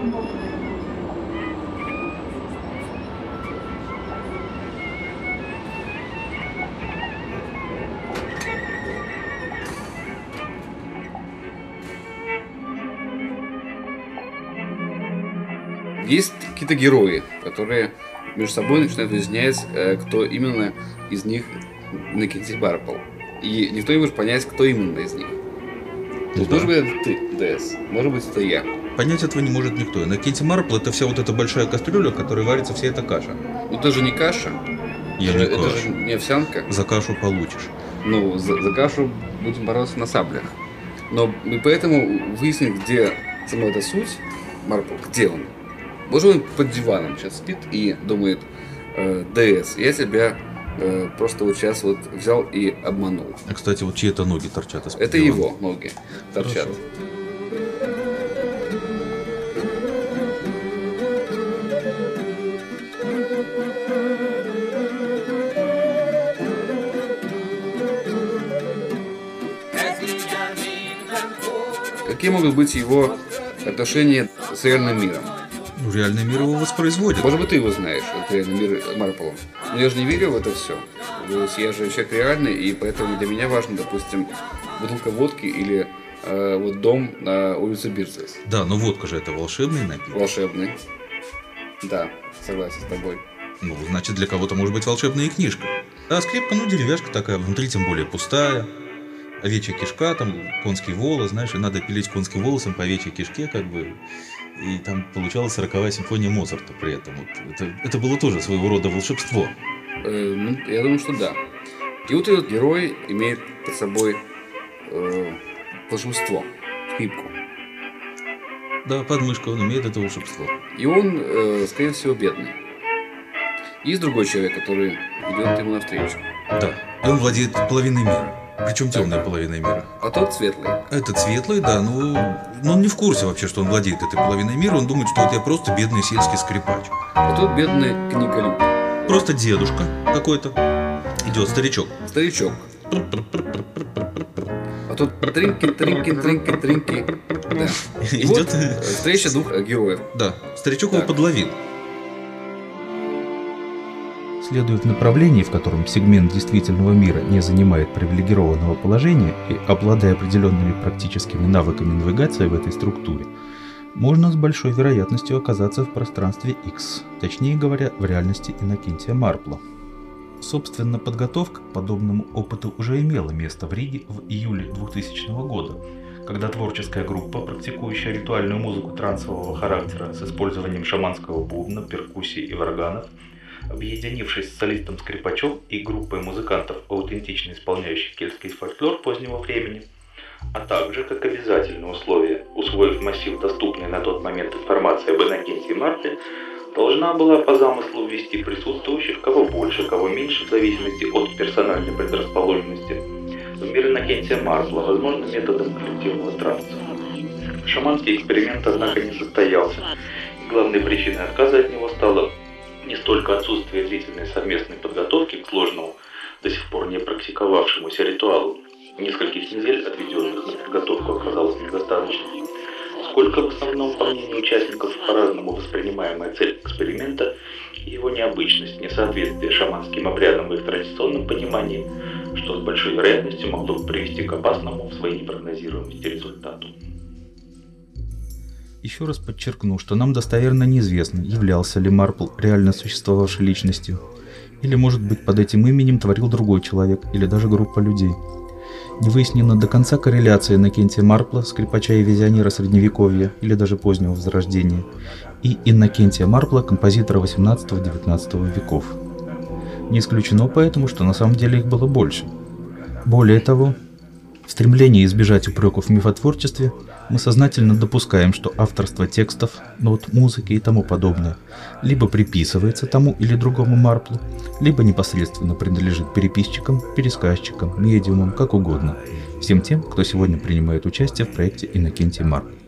Есть какие-то герои, которые между собой начинают выяснять, кто именно из них Иннокентий Марпл. И никто не может понять, кто именно из них. То есть, может быть, это ты, ДС, может быть, это я. Понять этого не может никто. Иннокентий Марпл — это вся вот эта большая кастрюля, в которой варится вся эта каша. Ну, это же не каша. Это же не овсянка. За кашу получишь. Ну, за кашу будем бороться на саблях. Но мы поэтому выясним, где сама эта суть, Марпл, где он. Может, он под диваном сейчас спит и думает: ДС, я тебя просто вот сейчас вот взял и обманул. А, кстати, вот чьи-то ноги торчат из-под Это дивана. его ноги торчат. Хорошо. Какие могут быть его отношения с реальным миром? Ну, реальный мир его воспроизводит. Может быть, ты его знаешь, этот реальный мир Марпла. Но я же не верю в это все. То есть я же человек реальный, и поэтому для меня важно, допустим, бутылка водки или вот дом на улице Бирцес. Да, но водка же это волшебный напиток. Волшебный. Да, согласен с тобой. Ну, значит, для кого-то может быть волшебная и книжка. А скрепка, ну, деревяшка такая, внутри тем более пустая. Овечья кишка, там конский волос, знаешь, и надо пилить конским волосом по овечьей кишке, как бы. И там получалась 40-я симфония Моцарта при этом. Вот. Это было тоже своего рода волшебство. Ну, я думаю, что да. И вот этот герой имеет под собой волшебство, скрипку. Да, под мышкой он имеет это волшебство. И он, скорее всего, бедный. Есть другой человек, который идет ему навстречу. Да, и он владеет половиной мира. Причем темной половиной мира. А тот светлый. Этот светлый, да, но он не в курсе вообще, что он владеет этой половиной мира. Он думает, что вот я просто бедный сельский скрипач. А тот бедный книголюб. Просто дедушка какой-то. Идет старичок. Старичок. А тут тринки. Да. И вот встреча двух героев. Да, старичок его подловил. Следуя в направлении, в котором сегмент действительного мира не занимает привилегированного положения и обладая определенными практическими навыками навигации в этой структуре, можно с большой вероятностью оказаться в пространстве X, точнее говоря, в реальности Иннокентия Марпла. Собственно, подготовка к подобному опыту уже имела место в Риге в июле 2000 года, когда творческая группа, практикующая ритуальную музыку трансового характера с использованием шаманского бубна, перкуссии и варганов, объединившись с солистом-скрипачом и группой музыкантов, аутентично исполняющих кельтский фольклор позднего времени, а также, как обязательное условие, усвоив массив доступной на тот момент информации об Иннокентии Марпле, должна была по замыслу ввести присутствующих, кого больше, кого меньше, в зависимости от персональной предрасположенности, в мир Иннокентия Марпла, возможно, методом коллективного транса. Шаманский эксперимент, однако, не состоялся, и главной причиной отказа от него стало не столько отсутствие длительной совместной подготовки к сложному, до сих пор не практиковавшемуся ритуалу, нескольких недель, отведенных на подготовку, оказалось недостаточно, сколько в основном, по мнению участников, по-разному воспринимаемая цель эксперимента и его необычность, несоответствие шаманским обрядам в их традиционном понимании, что с большой вероятностью могло бы привести к опасному в своей непрогнозируемости результату. Еще раз подчеркну, что нам достоверно неизвестно, являлся ли Марпл реально существовавшей личностью, или, может быть, под этим именем творил другой человек, или даже группа людей. Не выяснена до конца корреляция Иннокентия Марпла, скрипача и визионера Средневековья, или даже позднего Возрождения, и Иннокентия Марпла, композитора XVIII-XIX веков. Не исключено поэтому, что на самом деле их было больше. Более того, в стремлении избежать упреков в мифотворчестве, мы сознательно допускаем, что авторство текстов, нот, музыки и тому подобное либо приписывается тому или другому Марплу, либо непосредственно принадлежит переписчикам, пересказчикам, медиумам, как угодно, всем тем, кто сегодня принимает участие в проекте Иннокентий Марпл.